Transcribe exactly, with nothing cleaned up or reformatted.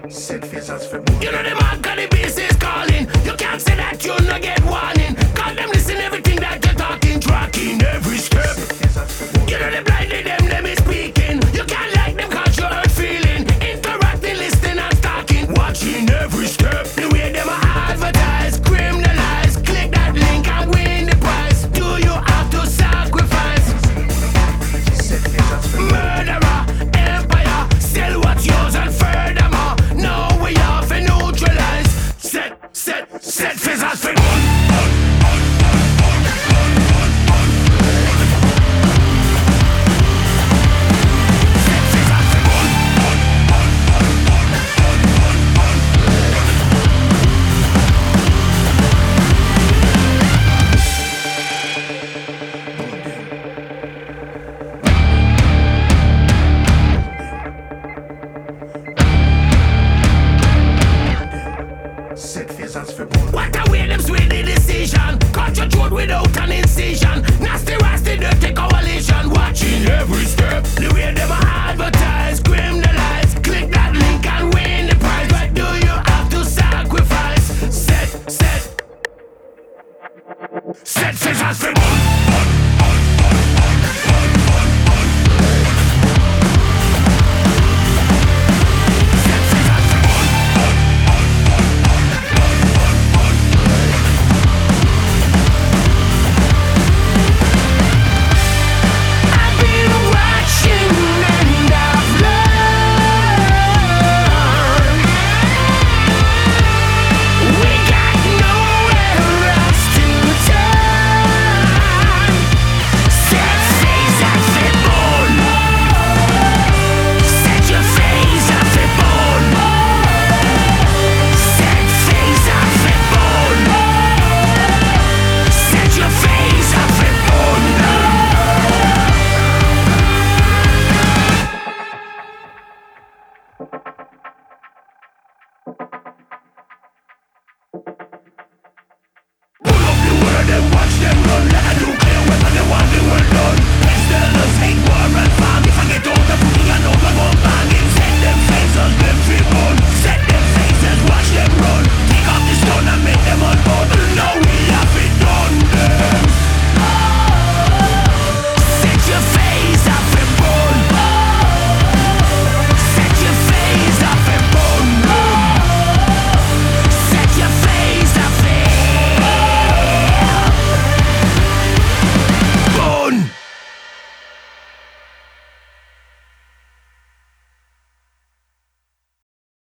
Set phasers for more. You know the man cause the beast is calling. You can't say that you no get warning. Call them listen everything that you're talking. Tracking every step. Set phasers for more. You know the blinded them, them is speaking. You can't like them cause you hurt feeling. Interacting, listening and stalking. Watching every step. The way them advertise, criminalize. Click that link and win the prize. Do you have to sacrifice? Set phasers for more. Murderer, empire, sell what's yours and furthermore. Now we have to neutralize. Set, set, set phasers for Set phasers for more. what a way them sweet the decision. Cut your throat without an incision. Nasty, rasty, dirty coalition. Watching every step. The way them advertise. Grim